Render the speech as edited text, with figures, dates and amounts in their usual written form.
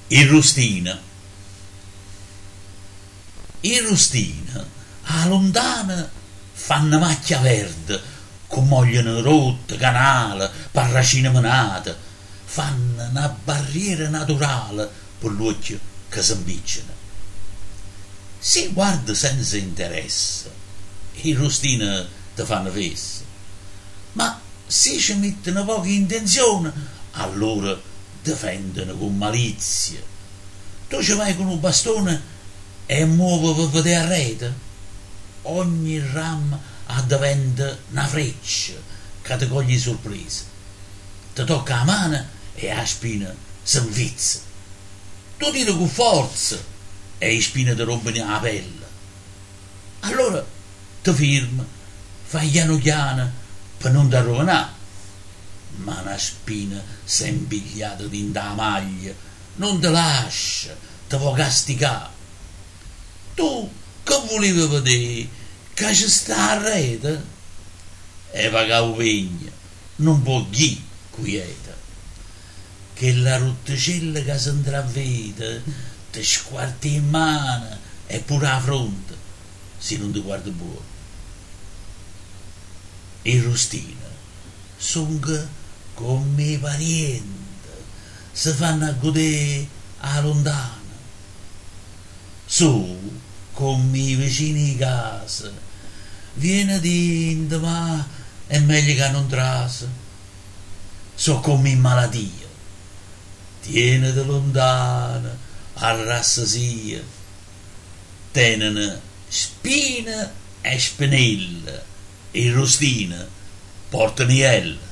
Il rustina. Il rustina, a lontana, fanno macchia verde, con mogliano rotte, canale, parracine menate, fanno una barriera naturale per l'occhio che si impicciano. Si guarda senza interesse, i rustina ti fanno fessa, ma se ci mettono poca intenzione, allora difendono con malizia. Tu ci vai con un bastone e muovi per vedere a rete. Ogni ramo diventa una freccia che ti coglie sorpresa. Ti tocca la mano e la spina si infizza. Tu tiri con forza e le spine ti rompono la pelle. Allora ti fermi, fai piano piano per non ti rovinare. Ma una spina si è impigliata dentro la maglia, non ti lascia, ti può castigare. Tu che volevi vedere? Che ci sta a rete? E pagavo pegna, non può chi quieta. Che la rotticella che si intravede ti squarta in mano e pure la fronte, se non ti guardi buono. I rustini sono come i parenti, si fanno a godere a lontana. Su come i vicini di casa, viene dentro ma è meglio che non trasa. So come in malattia, tieniti lontana, arrassasia, tenene spina e spinella, e rostina portano iella.